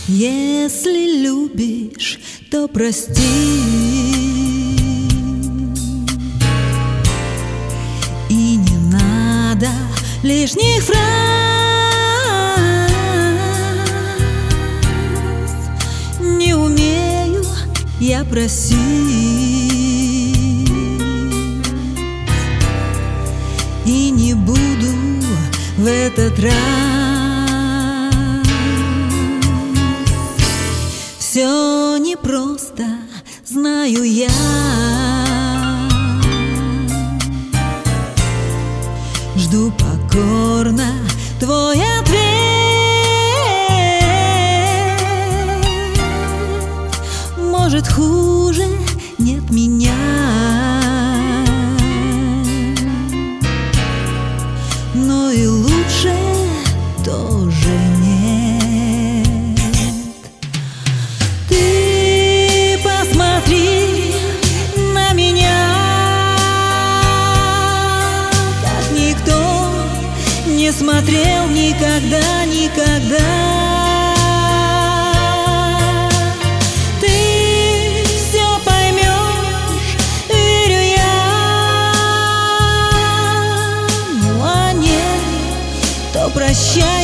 Если любишь, то прости, и не надо лишних фраз. Не умею я просить, и не буду в этот раз. Все непросто, знаю я. Жду покорно твой ответ. Может, хуже нет меня, но и лучше тоже нет. Ты посмотри на меня, как никто не смотрел никогда, никогда. Прощай.